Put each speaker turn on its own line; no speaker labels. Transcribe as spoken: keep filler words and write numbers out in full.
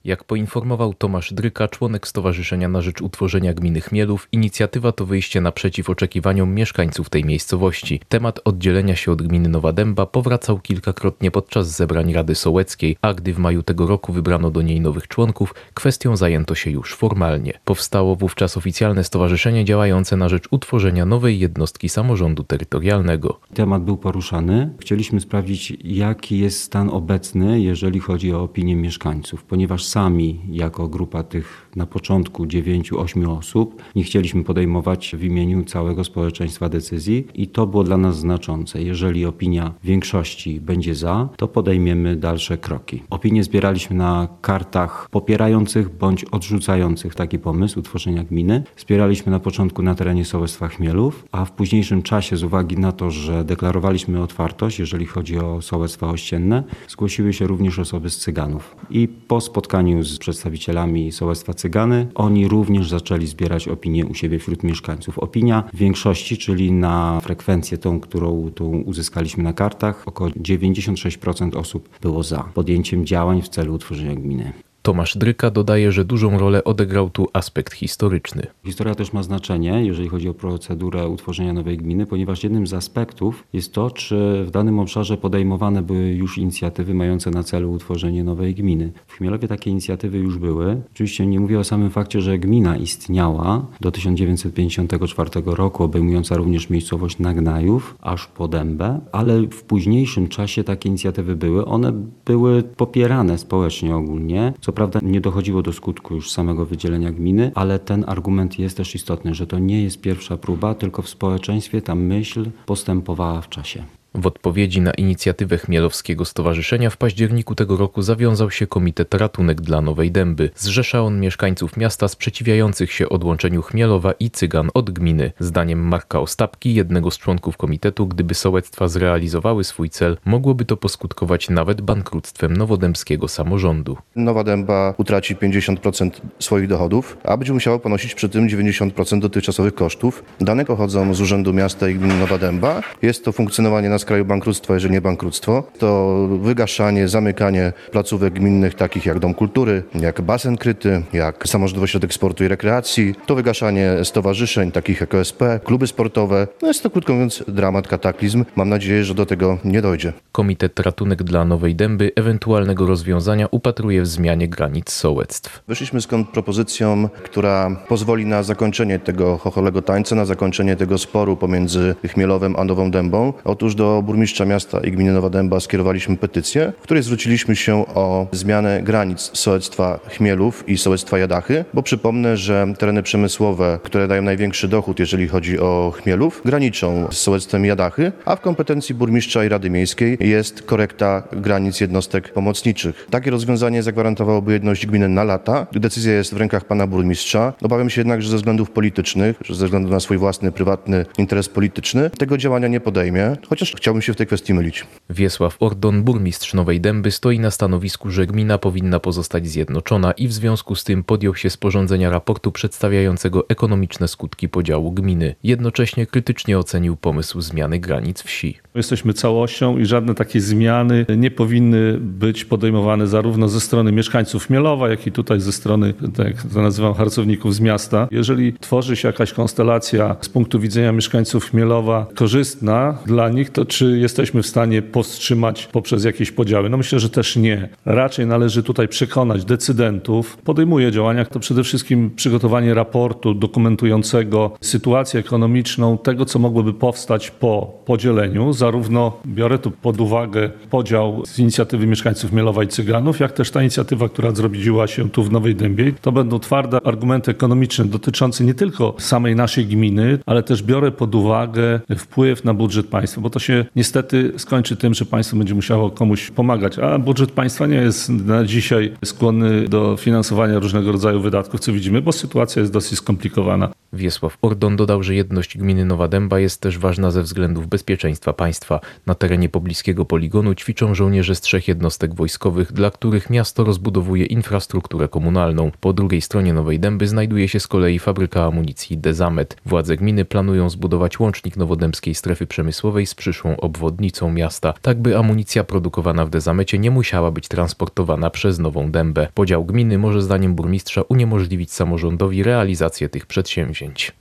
Jak poinformował Tomasz Dryka, członek Stowarzyszenia na rzecz utworzenia gminy Chmielów, inicjatywa to wyjście naprzeciw oczekiwaniom mieszkańców tej miejscowości. Temat oddzielenia się od gminy Nowa Dęba powracał kilkakrotnie podczas zebrań Rady Sołeckiej, a gdy w maju tego roku wybrano do niej nowych członków, kwestią zajęto się już formalnie. Powstało wówczas oficjalne stowarzyszenie działające na rzecz utworzenia nowej jednostki samorządu terytorialnego.
Temat był poruszany. Chcieliśmy sprawdzić, jaki jest stan obecny, jeżeli chodzi o opinię mieszkańców, ponieważ sami jako grupa tych na początku dziewięciu, ośmiu osób nie chcieliśmy podejmować w imieniu całego społeczeństwa decyzji i to było dla nas znaczące. Jeżeli opinia większości będzie za, to podejmiemy dalsze kroki. Opinię zbieraliśmy na kartach popierających bądź odrzucających taki pomysł utworzenia gminy. Zbieraliśmy na początku na terenie sołectwa Chmielów, a w późniejszym czasie z uwagi na to, że deklarowaliśmy otwartość, jeżeli chodzi o sołectwa ościenne, zgłosiły się również osoby z Cyganów. I po spotkaniu z przedstawicielami sołectwa Cygany, oni również zaczęli zbierać opinię u siebie wśród mieszkańców. Opinia większości, czyli na frekwencję tą, którą tą uzyskaliśmy na kartach, około dziewięćdziesiąt sześć procent osób było za podjęciem działań w celu utworzenia gminy.
Tomasz Dryka dodaje, że dużą rolę odegrał tu aspekt historyczny.
Historia też ma znaczenie, jeżeli chodzi o procedurę utworzenia nowej gminy, ponieważ jednym z aspektów jest to, czy w danym obszarze podejmowane były już inicjatywy mające na celu utworzenie nowej gminy. W Chmielowie takie inicjatywy już były. Oczywiście nie mówię o samym fakcie, że gmina istniała do tysiąc dziewięćset pięćdziesiątego czwartego roku, obejmująca również miejscowość Nagnajów, aż po Dębę, ale w późniejszym czasie takie inicjatywy były. One były popierane społecznie ogólnie. Co prawda nie dochodziło do skutku już samego wydzielenia gminy, ale ten argument jest też istotny, że to nie jest pierwsza próba, tylko w społeczeństwie ta myśl postępowała w czasie.
W odpowiedzi na inicjatywę Chmielowskiego Stowarzyszenia w październiku tego roku zawiązał się Komitet Ratunek dla Nowej Dęby. Zrzesza on mieszkańców miasta sprzeciwiających się odłączeniu Chmielowa i Cygan od gminy. Zdaniem Marka Ostapki, jednego z członków komitetu, gdyby sołectwa zrealizowały swój cel, mogłoby to poskutkować nawet bankructwem nowodębskiego samorządu.
Nowa Dęba utraci pięćdziesiąt procent swoich dochodów, a będzie musiała ponosić przy tym dziewięćdziesiąt procent dotychczasowych kosztów. Dane pochodzą z Urzędu Miasta i Gminy Nowa Dęba. Jest to funkcjonowanie na skraju bankructwa, jeżeli nie bankructwo. To wygaszanie, zamykanie placówek gminnych takich jak Dom Kultury, jak basen kryty, jak Samorządowy Ośrodek Sportu i Rekreacji. To wygaszanie stowarzyszeń takich jak O S P, kluby sportowe. No jest to krótko mówiąc dramat, kataklizm. Mam nadzieję, że do tego nie dojdzie.
Komitet Ratunek dla Nowej Dęby ewentualnego rozwiązania upatruje w zmianie granic sołectw.
Wyszliśmy skąd propozycją, która pozwoli na zakończenie tego chocholego tańca, na zakończenie tego sporu pomiędzy Chmielowem a Nową Dębą. Otóż do burmistrza miasta i gminy Nowa Dęba skierowaliśmy petycję, w której zwróciliśmy się o zmianę granic sołectwa Chmielów i sołectwa Jadachy, bo przypomnę, że tereny przemysłowe, które dają największy dochód, jeżeli chodzi o Chmielów, graniczą z sołectwem Jadachy, a w kompetencji burmistrza i Rady Miejskiej jest korekta granic jednostek pomocniczych. Takie rozwiązanie zagwarantowałoby jedność gminy na lata. Decyzja jest w rękach pana burmistrza. Obawiam się jednak, że ze względów politycznych, że ze względu na swój własny, prywatny interes polityczny, tego działania nie podejmie, chociaż chciałbym się w tej kwestii mylić.
Wiesław Ordon, burmistrz Nowej Dęby, stoi na stanowisku, że gmina powinna pozostać zjednoczona i w związku z tym podjął się sporządzenia raportu przedstawiającego ekonomiczne skutki podziału gminy. Jednocześnie krytycznie ocenił pomysł zmiany granic wsi.
Jesteśmy całością i żadne takie zmiany nie powinny być podejmowane zarówno ze strony mieszkańców Chmielowa, jak i tutaj ze strony, tak jak to nazywam, harcowników z miasta. Jeżeli tworzy się jakaś konstelacja z punktu widzenia mieszkańców Chmielowa korzystna dla nich, to czy jesteśmy w stanie powstrzymać poprzez jakieś podziały? No myślę, że też nie. Raczej należy tutaj przekonać decydentów. Podejmuje działania, to przede wszystkim przygotowanie raportu dokumentującego sytuację ekonomiczną tego, co mogłoby powstać po podzieleniu. Zarówno biorę tu pod uwagę podział z inicjatywy mieszkańców Chmielowa i Cyganów, jak też ta inicjatywa, która zrobiła się tu w Nowej Dębie. To będą twarde argumenty ekonomiczne dotyczące nie tylko samej naszej gminy, ale też biorę pod uwagę wpływ na budżet państwa, bo to się niestety skończy tym, że państwo będzie musiało komuś pomagać, a budżet państwa nie jest na dzisiaj skłonny do finansowania różnego rodzaju wydatków, co widzimy, bo sytuacja jest dosyć skomplikowana.
Wiesław Ordon dodał, że jedność gminy Nowa Dęba jest też ważna ze względów bezpieczeństwa państwa. Na terenie pobliskiego poligonu ćwiczą żołnierze z trzech jednostek wojskowych, dla których miasto rozbudowuje infrastrukturę komunalną. Po drugiej stronie Nowej Dęby znajduje się z kolei fabryka amunicji Dezamet. Władze gminy planują zbudować łącznik nowodębskiej strefy przemysłowej z przyszłą obwodnicą miasta, tak by amunicja produkowana w Dezamecie nie musiała być transportowana przez Nową Dębę. Podział gminy może zdaniem burmistrza uniemożliwić samorządowi realizację tych przedsięwzięć.